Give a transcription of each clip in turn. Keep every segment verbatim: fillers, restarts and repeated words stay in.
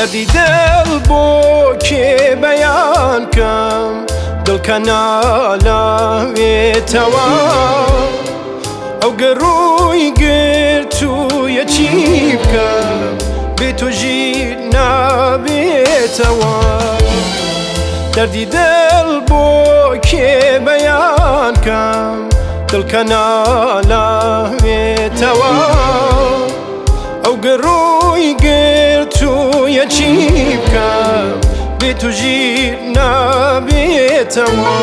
دەردی دڵ بۆ کێ بەیان کەم دڵکە نالاوێتەوە ئەو گەڕووی گرت و یەکی بکەم بێ تۆ ژیر نابێتەوە دەردی دڵ بۆ کێ بەیان کەم دڵکە نالاوێتەوە ئەو گەڕووی گرت و یەکی بکەم بێ تۆ ژیر نابێتەوە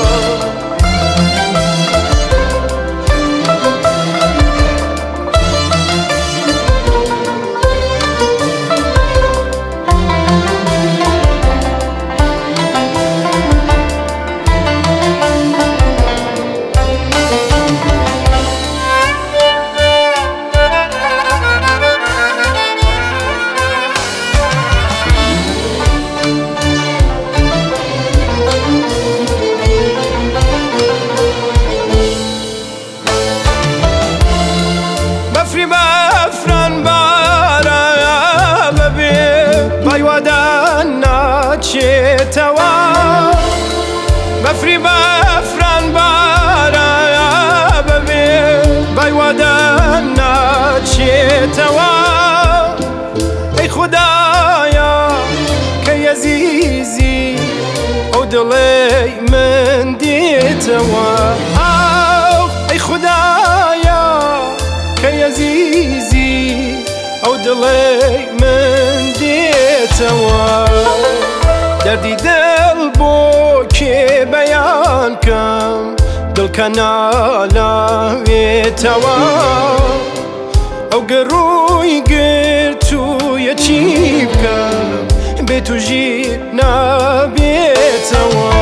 بەفری بەفران بارە بەبێ بایوادان ناچێتەوە بەفری بەفران بارە بەبێ بایوادان ناچێتەوە ئەی خودایە کە یەزیزی ئەو دڵەی من دێتەوە ئەی خودایە کە یەزیزی ئەو دڵەی من دێتەوە دەردی دڵ بۆ کێ بەیان کەم دڵکە نالاوێتەوە ئەو گەڕووی گرت و یەکی بکەم بێ تۆ ژیر نابێتەوە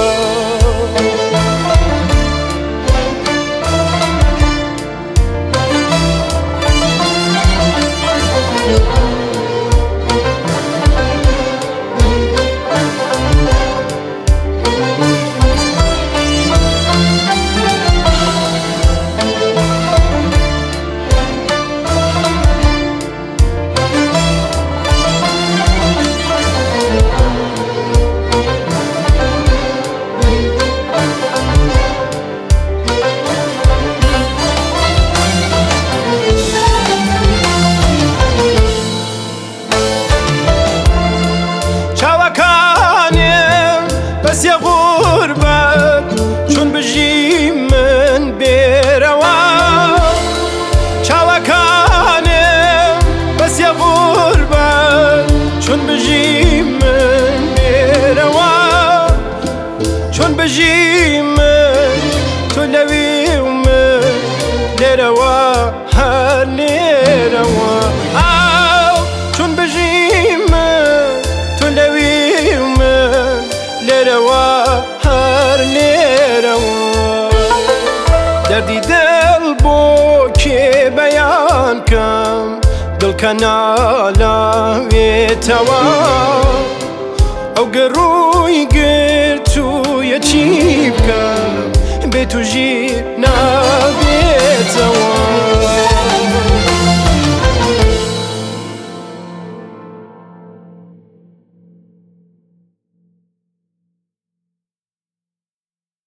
بەسیە غوربەت چۆن بژی من بێرەوە چاوەکانم بەسیە غوربەت چۆن بژی من بێرەوە چۆن بژی من تۆ لەوی و من لێرەوە هەر لێرەوە چۆن بژی من تۆ لەوی و من لێرەوە هەر لێرەوە دەردی دڵ بۆ کێ بەیان کەم دڵکە نالاوێتەوە ئەو گەڕووی گرت